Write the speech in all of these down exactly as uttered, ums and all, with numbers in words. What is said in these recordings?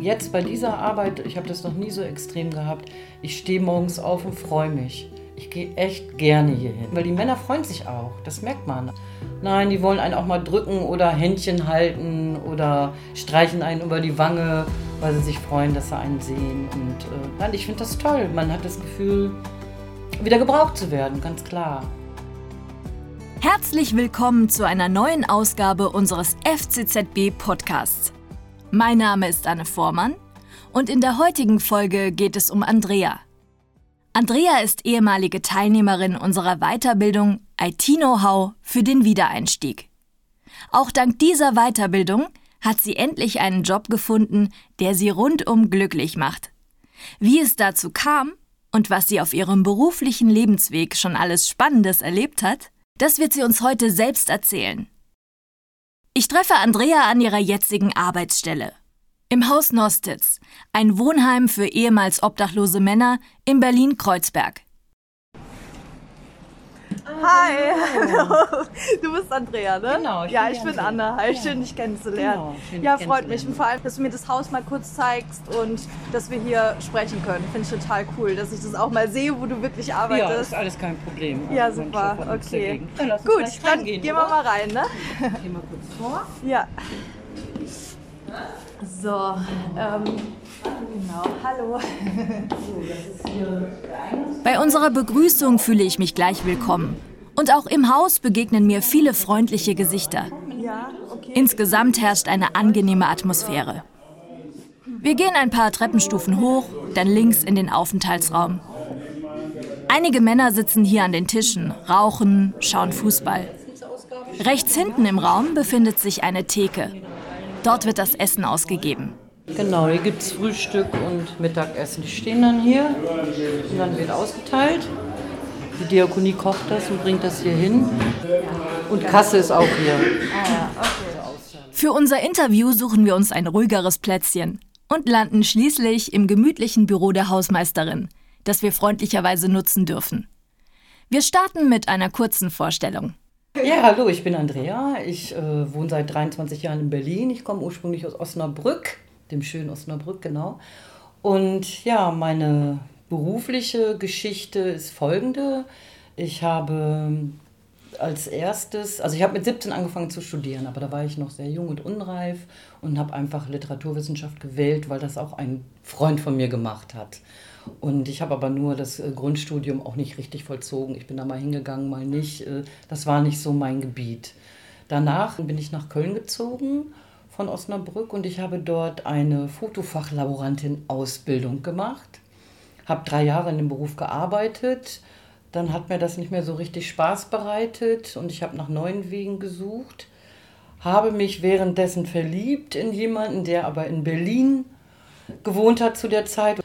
jetzt bei dieser Arbeit, ich habe das noch nie so extrem gehabt, ich stehe morgens auf und freue mich. Ich gehe echt gerne hier hin, weil die Männer freuen sich auch, das merkt man. Nein, die wollen einen auch mal drücken oder Händchen halten oder streichen einen über die Wange, weil sie sich freuen, dass sie einen sehen. Und äh, nein, ich finde das toll. Man hat das Gefühl, wieder gebraucht zu werden, ganz klar. Herzlich willkommen zu einer neuen Ausgabe unseres F C Z B-Podcasts. Mein Name ist Anne Vormann und in der heutigen Folge geht es um Andrea. Andrea ist ehemalige Teilnehmerin unserer Weiterbildung I T-Know-how für den Wiedereinstieg. Auch dank dieser Weiterbildung hat sie endlich einen Job gefunden, der sie rundum glücklich macht. Wie es dazu kam und was sie auf ihrem beruflichen Lebensweg schon alles Spannendes erlebt hat, das wird sie uns heute selbst erzählen. Ich treffe Andrea an ihrer jetzigen Arbeitsstelle. Im Haus Nostitz, ein Wohnheim für ehemals obdachlose Männer in Berlin-Kreuzberg. Hi, hallo. Du bist Andrea, ne? Genau, ich ja, bin ich bin Andrea. Anne. Hi, Ja. schön, dich kennenzulernen. Genau, schön, ja, dich freut mich. kennenzulernen. Und vor allem, dass du mir das Haus mal kurz zeigst und dass wir hier sprechen können. Finde ich total cool, dass ich das auch mal sehe, wo du wirklich Ja, arbeitest. ist alles kein Problem. Ja, Also, mein super, Chef hat nichts okay. dagegen. Dann lass uns Gut, gleich dann reingehen, gehen wir oder? mal rein, ne? Geh mal kurz vor. Ja. So, ähm, genau, hallo. Bei unserer Begrüßung fühle ich mich gleich willkommen. Und auch im Haus begegnen mir viele freundliche Gesichter. Ja, okay. Insgesamt herrscht eine angenehme Atmosphäre. Wir gehen ein paar Treppenstufen hoch, dann links in den Aufenthaltsraum. Einige Männer sitzen hier an den Tischen, rauchen, schauen Fußball. Rechts hinten im Raum befindet sich eine Theke. Dort wird das Essen ausgegeben. Genau, hier gibt es Frühstück und Mittagessen. Die stehen dann hier und dann wird ausgeteilt. Die Diakonie kocht das und bringt das hier hin. Und Kasse ist auch hier. Für unser Interview suchen wir uns ein ruhigeres Plätzchen und landen schließlich im gemütlichen Büro der Hausmeisterin, das wir freundlicherweise nutzen dürfen. Wir starten mit einer kurzen Vorstellung. Ja, hallo, ich bin Andrea. Ich äh, wohne seit dreiundzwanzig Jahren in Berlin. Ich komme ursprünglich aus Osnabrück, dem schönen Osnabrück, genau. Und ja, meine berufliche Geschichte ist folgende. Ich habe als erstes, also ich habe mit siebzehn angefangen zu studieren, aber da war ich noch sehr jung und unreif und habe einfach Literaturwissenschaft gewählt, weil das auch ein Freund von mir gemacht hat. Und ich habe aber nur das Grundstudium auch nicht richtig vollzogen. Ich bin da mal hingegangen, mal nicht. Das war nicht so mein Gebiet. Danach bin ich nach Köln gezogen von Osnabrück und ich habe dort eine Fotofachlaborantin-Ausbildung gemacht. Habe drei Jahre in dem Beruf gearbeitet. Dann hat mir das nicht mehr so richtig Spaß bereitet und ich habe nach neuen Wegen gesucht. Habe mich währenddessen verliebt in jemanden, der aber in Berlin gewohnt hat zu der Zeit.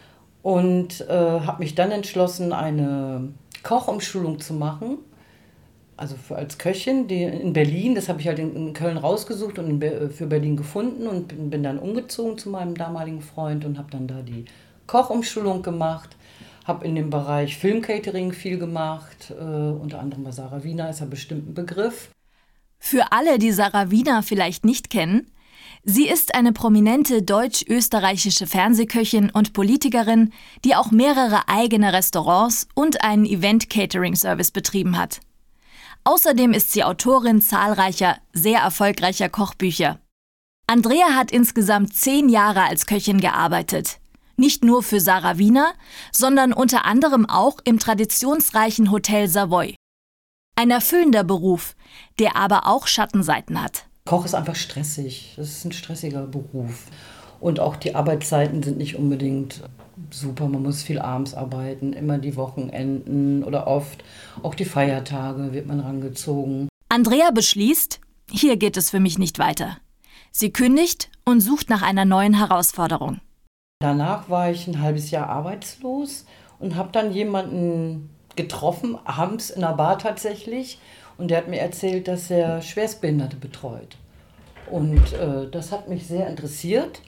Und äh, habe mich dann entschlossen, eine Kochumschulung zu machen, also für, als Köchin die in Berlin. Das habe ich halt in, in Köln rausgesucht und in Be- für Berlin gefunden und bin, bin dann umgezogen zu meinem damaligen Freund und habe dann da die Kochumschulung gemacht. Habe in dem Bereich Filmcatering viel gemacht, äh, unter anderem bei Sarah Wiener ist ja bestimmt ein Begriff. Für alle, die Sarah Wiener vielleicht nicht kennen, sie ist eine prominente deutsch-österreichische Fernsehköchin und Politikerin, die auch mehrere eigene Restaurants und einen Event-Catering-Service betrieben hat. Außerdem ist sie Autorin zahlreicher, sehr erfolgreicher Kochbücher. Andrea hat insgesamt zehn Jahre als Köchin gearbeitet. Nicht nur für Sarah Wiener, sondern unter anderem auch im traditionsreichen Hotel Savoy. Ein erfüllender Beruf, der aber auch Schattenseiten hat. Koch ist einfach stressig. Das ist ein stressiger Beruf. Und auch die Arbeitszeiten sind nicht unbedingt super. Man muss viel abends arbeiten, immer die Wochenenden oder oft auch die Feiertage wird man rangezogen. Andrea beschließt, hier geht es für mich nicht weiter. Sie kündigt und sucht nach einer neuen Herausforderung. Danach war ich ein halbes Jahr arbeitslos und habe dann jemanden getroffen, abends in einer Bar tatsächlich. Und der hat mir erzählt, dass er Schwerstbehinderte betreut. Und äh, das hat mich sehr interessiert.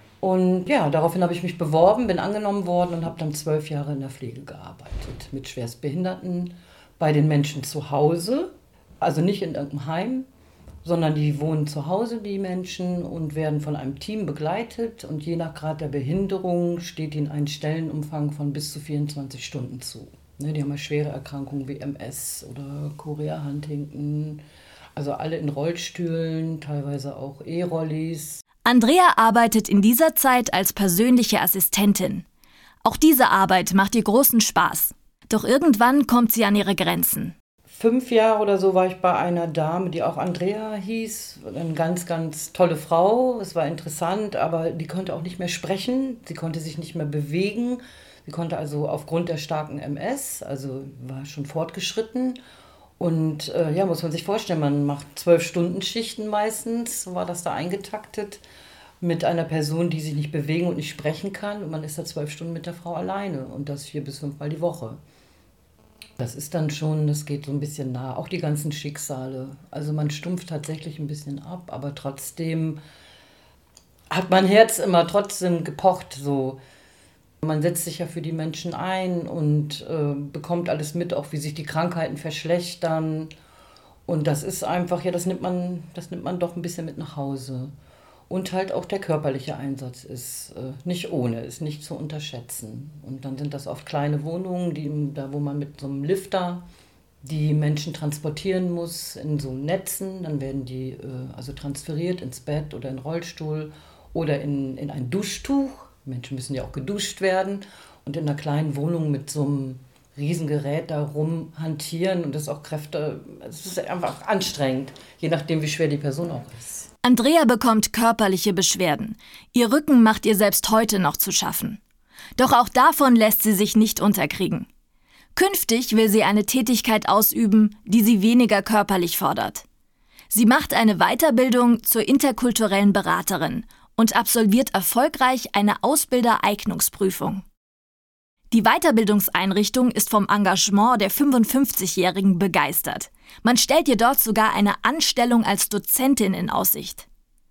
Und ja, daraufhin habe ich mich beworben, bin angenommen worden und habe dann zwölf Jahre in der Pflege gearbeitet. Mit Schwerstbehinderten, bei den Menschen zu Hause, also nicht in irgendeinem Heim. sondern die wohnen zu Hause, die Menschen, und werden von einem Team begleitet. Und je nach Grad der Behinderung steht ihnen ein Stellenumfang von bis zu vierundzwanzig Stunden zu. Ne, die haben ja schwere Erkrankungen wie M S oder Chorea-Huntington, also alle in Rollstühlen, teilweise auch E-Rollis. Andrea arbeitet in dieser Zeit als persönliche Assistentin. Auch diese Arbeit macht ihr großen Spaß. Doch irgendwann kommt sie an ihre Grenzen. Fünf Jahre oder so war ich bei einer Dame, die auch Andrea hieß. Eine ganz, ganz tolle Frau. Es war interessant, aber die konnte auch nicht mehr sprechen. Sie konnte sich nicht mehr bewegen. Sie konnte also aufgrund der starken M S, also war schon fortgeschritten. Und äh, ja, muss man sich vorstellen, man macht zwölf Stunden Schichten meistens, so war das da eingetaktet, mit einer Person, die sich nicht bewegen und nicht sprechen kann. Und man ist da zwölf Stunden mit der Frau alleine und das vier bis fünfmal die Woche. Das ist dann schon, das geht so ein bisschen nah, auch die ganzen Schicksale. Also man stumpft tatsächlich ein bisschen ab, aber trotzdem hat mein Herz immer trotzdem gepocht. So. Man setzt sich ja für die Menschen ein und äh, bekommt alles mit, auch wie sich die Krankheiten verschlechtern. Und das ist einfach, ja, das nimmt man, das nimmt man doch ein bisschen mit nach Hause. Und halt auch der körperliche Einsatz ist äh, nicht ohne, ist nicht zu unterschätzen. Und dann sind das oft kleine Wohnungen, die, da wo man mit so einem Lifter die Menschen transportieren muss in so Netzen. Dann werden die äh, also transferiert ins Bett oder in den Rollstuhl oder in, in ein Duschtuch. Menschen müssen ja auch geduscht werden. Und in einer kleinen Wohnung mit so einem Riesengerät da rumhantieren. Und das ist auch Kräfte, es ist einfach anstrengend, je nachdem, wie schwer die Person auch ist. Andrea bekommt körperliche Beschwerden. Ihr Rücken macht ihr selbst heute noch zu schaffen. Doch auch davon lässt sie sich nicht unterkriegen. Künftig will sie eine Tätigkeit ausüben, die sie weniger körperlich fordert. Sie macht eine Weiterbildung zur interkulturellen Beraterin und absolviert erfolgreich eine Ausbildereignungsprüfung. Die Weiterbildungseinrichtung ist vom Engagement der fünfundfünfzigjährigen begeistert. Man stellt ihr dort sogar eine Anstellung als Dozentin in Aussicht.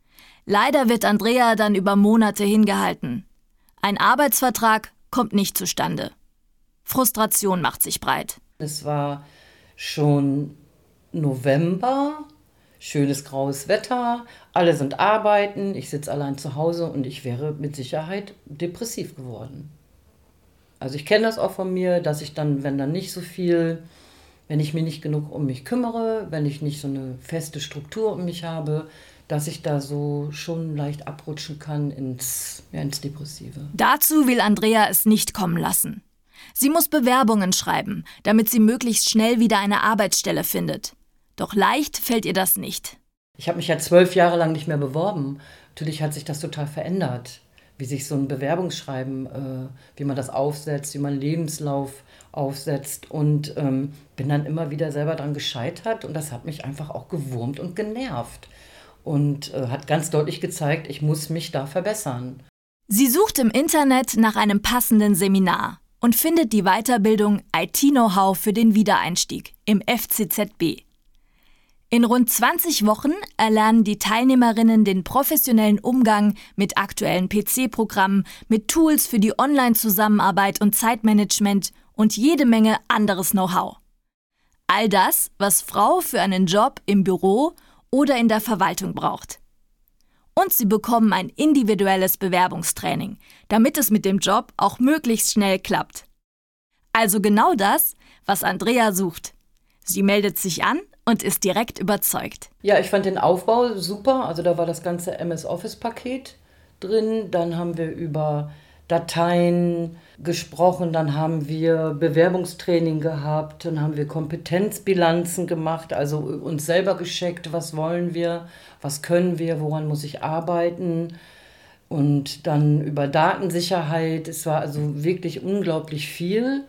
Leider wird Andrea dann über Monate hingehalten. Ein Arbeitsvertrag kommt nicht zustande. Frustration macht sich breit. Es war schon November, schönes graues Wetter, alle sind arbeiten, ich sitze allein zu Hause und ich wäre mit Sicherheit depressiv geworden. Also ich kenne das auch von mir, dass ich dann, wenn dann nicht so viel, wenn ich mich nicht genug um mich kümmere, wenn ich nicht so eine feste Struktur um mich habe, dass ich da so schon leicht abrutschen kann ins, ja, ins Depressive. Dazu will Andrea es nicht kommen lassen. Sie muss Bewerbungen schreiben, damit sie möglichst schnell wieder eine Arbeitsstelle findet. Doch leicht fällt ihr das nicht. Ich habe mich ja zwölf Jahre lang nicht mehr beworben. Natürlich hat sich das total verändert. Wie sich so ein Bewerbungsschreiben, äh, wie man das aufsetzt, wie man einen Lebenslauf aufsetzt. Und ähm, bin dann immer wieder selber dran gescheitert und das hat mich einfach auch gewurmt und genervt. Und äh, hat ganz deutlich gezeigt, ich muss mich da verbessern. Sie sucht im Internet nach einem passenden Seminar und findet die Weiterbildung I T-Know-how für den Wiedereinstieg im F C Z B. In rund zwanzig Wochen erlernen die Teilnehmerinnen den professionellen Umgang mit aktuellen P C-Programmen, mit Tools für die Online-Zusammenarbeit und Zeitmanagement und jede Menge anderes Know-how. All das, was Frau für einen Job im Büro oder in der Verwaltung braucht. Und sie bekommen ein individuelles Bewerbungstraining, damit es mit dem Job auch möglichst schnell klappt. Also genau das, was Andrea sucht. Sie meldet sich an und ist direkt überzeugt. Ja, ich fand den Aufbau super. Also da war das ganze M S Office-Paket drin. Dann haben wir über Dateien gesprochen, dann haben wir Bewerbungstraining gehabt, dann haben wir Kompetenzbilanzen gemacht, also uns selber gecheckt, was wollen wir, was können wir, woran muss ich arbeiten. Und dann über Datensicherheit. Es war also wirklich unglaublich viel.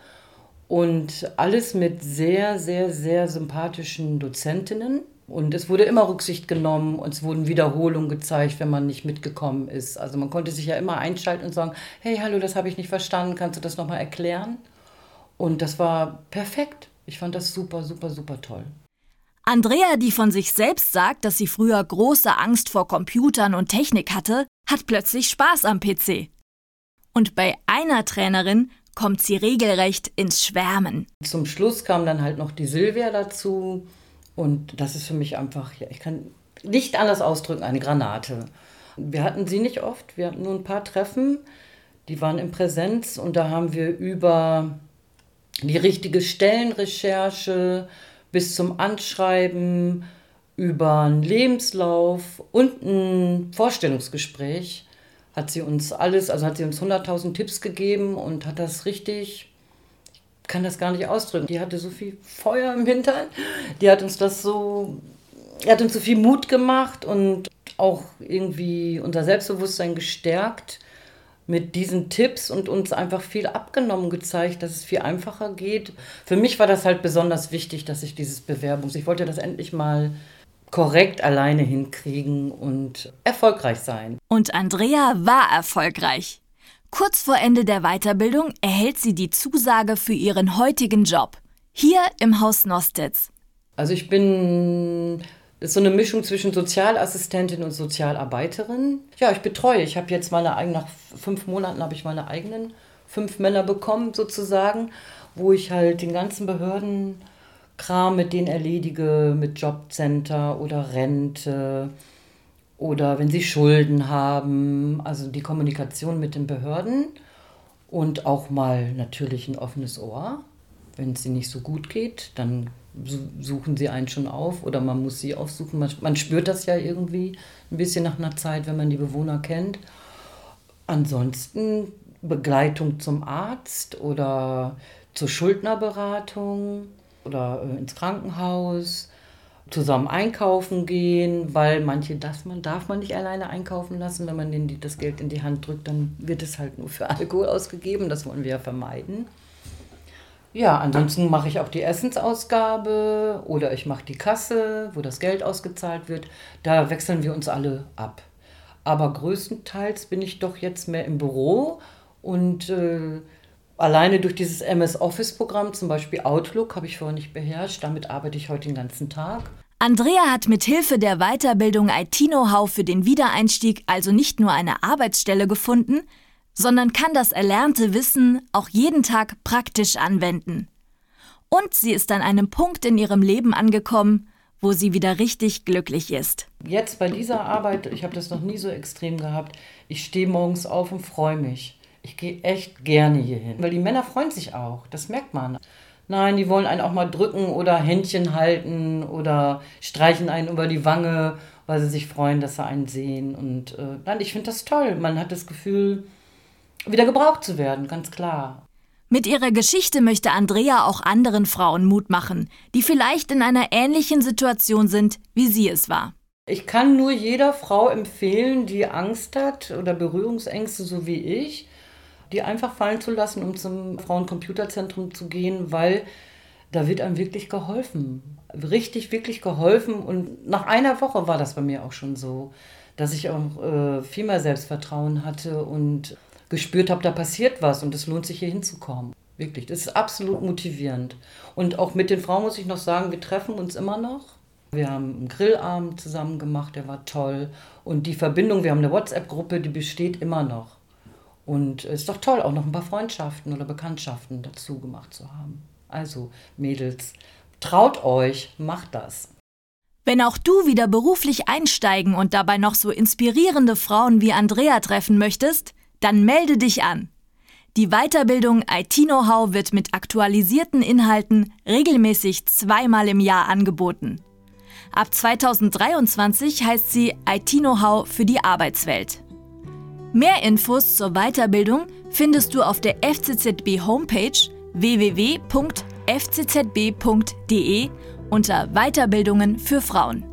Und alles mit sehr, sehr, sehr sympathischen Dozentinnen. Und es wurde immer Rücksicht genommen und es wurden Wiederholungen gezeigt, wenn man nicht mitgekommen ist. Also man konnte sich ja immer einschalten und sagen, hey, hallo, das habe ich nicht verstanden, kannst du das nochmal erklären? Und das war perfekt. Ich fand das super, super, super toll. Andrea, die von sich selbst sagt, dass sie früher große Angst vor Computern und Technik hatte, hat plötzlich Spaß am P C. Und bei einer Trainerin kommt sie regelrecht ins Schwärmen. Zum Schluss kam dann halt noch die Silvia dazu und das ist für mich einfach, ja, ich kann, nicht anders ausdrücken, eine Granate. Wir hatten sie nicht oft, wir hatten nur ein paar Treffen, die waren in Präsenz und da haben wir über die richtige Stellenrecherche bis zum Anschreiben, über einen Lebenslauf und ein Vorstellungsgespräch hat sie uns alles, also hat sie uns hunderttausend Tipps gegeben und hat das richtig, ich kann das gar nicht ausdrücken, die hatte so viel Feuer im Hintern, die hat uns das so, die hat uns so viel Mut gemacht und auch irgendwie unser Selbstbewusstsein gestärkt mit diesen Tipps und uns einfach viel abgenommen gezeigt, dass es viel einfacher geht. Für mich war das halt besonders wichtig, dass ich dieses Bewerbungs... Ich wollte das endlich mal korrekt alleine hinkriegen und erfolgreich sein. Und Andrea war erfolgreich. Kurz vor Ende der Weiterbildung erhält sie die Zusage für ihren heutigen Job. Hier im Haus Nostitz. Also ich bin... Das ist so eine Mischung zwischen Sozialassistentin und Sozialarbeiterin. Ja, ich betreue. Ich habe jetzt meine eigenen, nach fünf Monaten habe ich meine eigenen fünf Männer bekommen sozusagen, wo ich halt den ganzen Behördenkram mit denen erledige, mit Jobcenter oder Rente oder wenn sie Schulden haben, also die Kommunikation mit den Behörden und auch mal natürlich ein offenes Ohr. Wenn es ihnen nicht so gut geht, dann suchen sie einen schon auf oder man muss sie aufsuchen. Man, man spürt das ja irgendwie ein bisschen nach einer Zeit, wenn man die Bewohner kennt. Ansonsten Begleitung zum Arzt oder zur Schuldnerberatung oder äh, ins Krankenhaus, zusammen einkaufen gehen, weil manche das man, darf man nicht alleine einkaufen lassen. Wenn man denen die, das Geld in die Hand drückt, dann wird es halt nur für Alkohol ausgegeben. Das wollen wir ja vermeiden. Ja, ansonsten mache ich auch die Essensausgabe oder ich mache die Kasse, wo das Geld ausgezahlt wird. Da wechseln wir uns alle ab. Aber größtenteils bin ich doch jetzt mehr im Büro und äh, alleine durch dieses M S Office-Programm, zum Beispiel Outlook, habe ich vorher nicht beherrscht. Damit arbeite ich heute den ganzen Tag. Andrea hat mit Hilfe der Weiterbildung I T-Know-how für den Wiedereinstieg also nicht nur eine Arbeitsstelle gefunden, sondern kann das erlernte Wissen auch jeden Tag praktisch anwenden. Und sie ist an einem Punkt in ihrem Leben angekommen, wo sie wieder richtig glücklich ist. Jetzt bei dieser Arbeit, ich habe das noch nie so extrem gehabt, ich stehe morgens auf und freue mich. Ich gehe echt gerne hierhin, weil die Männer freuen sich auch, das merkt man. Nein, die wollen einen auch mal drücken oder Händchen halten oder streichen einen über die Wange, weil sie sich freuen, dass sie einen sehen. Und äh, nein, ich finde das toll, man hat das Gefühl, wieder gebraucht zu werden, ganz klar. Mit ihrer Geschichte möchte Andrea auch anderen Frauen Mut machen, die vielleicht in einer ähnlichen Situation sind, wie sie es war. Ich kann nur jeder Frau empfehlen, die Angst hat oder Berührungsängste, so wie ich, die einfach fallen zu lassen, um zum Frauencomputerzentrum zu gehen, weil da wird einem wirklich geholfen. Richtig, wirklich geholfen. Und nach einer Woche war das bei mir auch schon so, dass ich auch äh, viel mehr Selbstvertrauen hatte und gespürt habe, da passiert was und es lohnt sich, hier hinzukommen. Wirklich, das ist absolut motivierend. Und auch mit den Frauen muss ich noch sagen, wir treffen uns immer noch. Wir haben einen Grillabend zusammen gemacht, der war toll. Und die Verbindung, wir haben eine WhatsApp-Gruppe, die besteht immer noch. Und es ist doch toll, auch noch ein paar Freundschaften oder Bekanntschaften dazu gemacht zu haben. Also, Mädels, traut euch, macht das. Wenn auch du wieder beruflich einsteigen und dabei noch so inspirierende Frauen wie Andrea treffen möchtest, dann melde dich an. Die Weiterbildung I T-Know-how wird mit aktualisierten Inhalten regelmäßig zweimal im Jahr angeboten. Ab zweitausenddreiundzwanzig heißt sie I T-Know-how für die Arbeitswelt. Mehr Infos zur Weiterbildung findest du auf der F C Z B Homepage w w w punkt f c z b punkt d e unter Weiterbildungen für Frauen.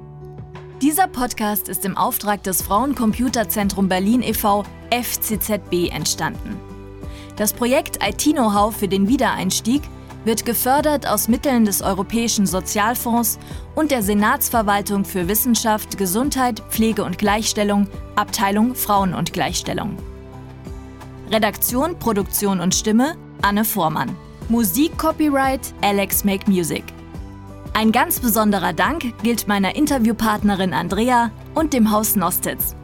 Dieser Podcast ist im Auftrag des Frauencomputerzentrum Berlin e V F C Z B entstanden. Das Projekt I T-Know-how für den Wiedereinstieg wird gefördert aus Mitteln des Europäischen Sozialfonds und der Senatsverwaltung für Wissenschaft, Gesundheit, Pflege und Gleichstellung, Abteilung Frauen und Gleichstellung. Redaktion, Produktion und Stimme Anne Vormann. Musik Copyright Alex Make Music. Ein ganz besonderer Dank gilt meiner Interviewpartnerin Andrea und dem Haus Nostitz.